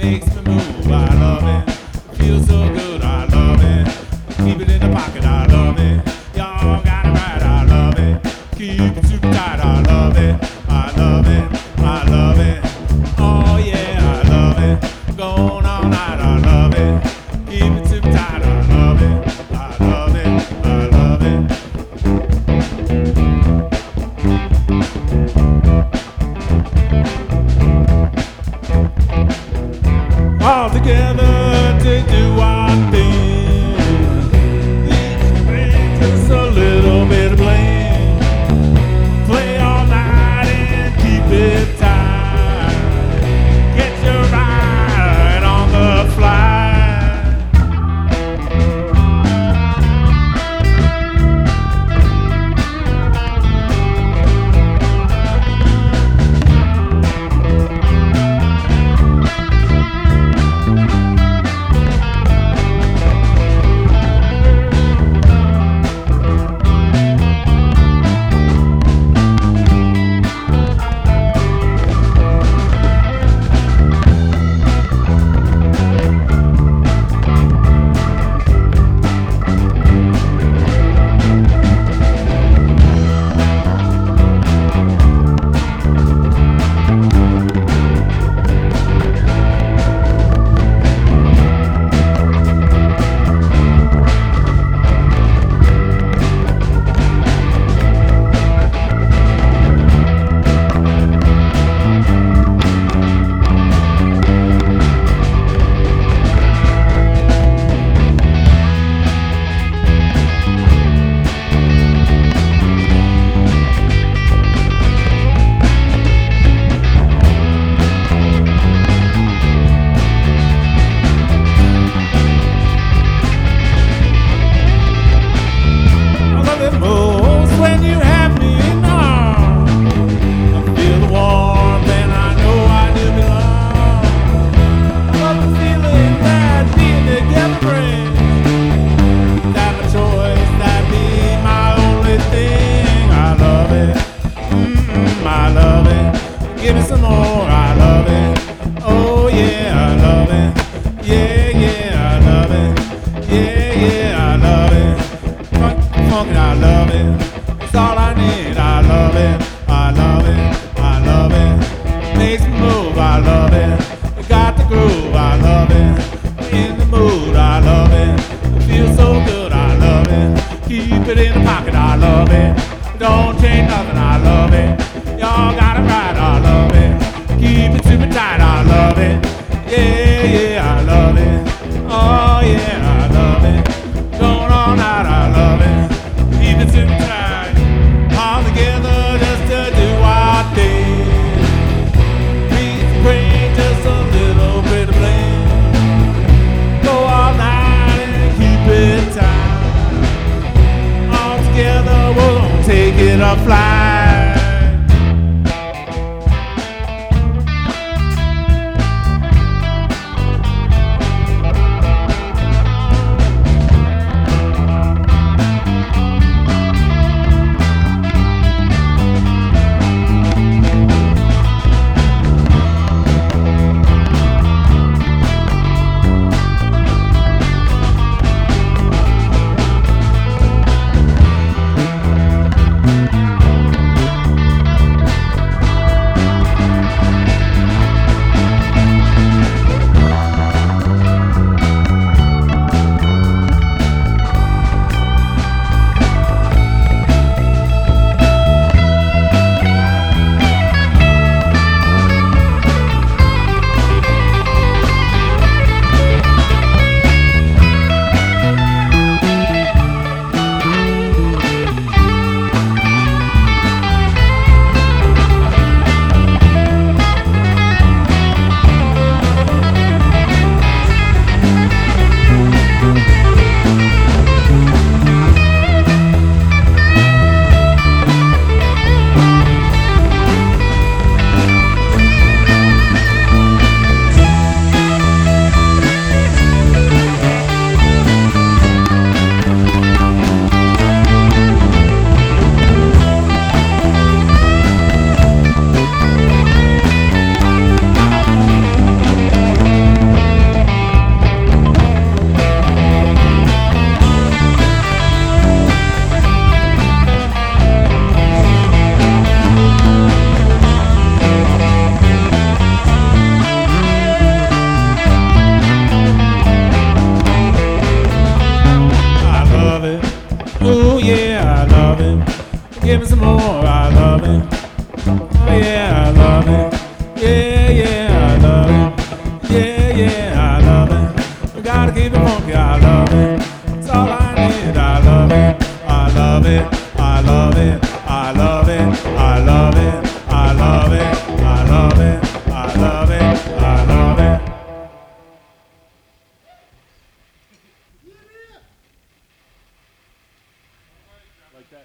makes me move. I love it. Feels so good. I love it. Keep it in the pocket. I love it. Y'all got it right. I love it. Keep it super tight. I love it. I love it. I love it. Oh yeah, I love it. Going all night. I love it. Keep it super tight. I love it. I love it. I love it. All together to do our thing. Just a little bit of bling. Play all night and keep it tight. Get you right on the fly. When you have me in arms, I feel the warmth and I know I do belong. I love the feeling that being together brings. That my choice, that be my only thing. I love it, I love it. Give me some more, I love it. Oh yeah, I love it. Yeah, yeah, I love it. Yeah, yeah, I love it. Funkin', I love it. It's all I need. I love it. I love it. I love it. Makes me move. I love it. It got the groove. I love it. In the mood. I love it. It feels so good. I love it. Keep it in the pocket. I love it. Don't change nothing. I love it. Y'all got it right. I love it. Keep it super tight. I love it. Yeah, yeah, I love it. Oh yeah, I love it. Going all night. I love it. Keep it super tight. All together just to do our thing. Please bring just a little bit of bling. Go all night and keep it tight. All together we're gonna take it a flight. Yeah, I love it. Yeah.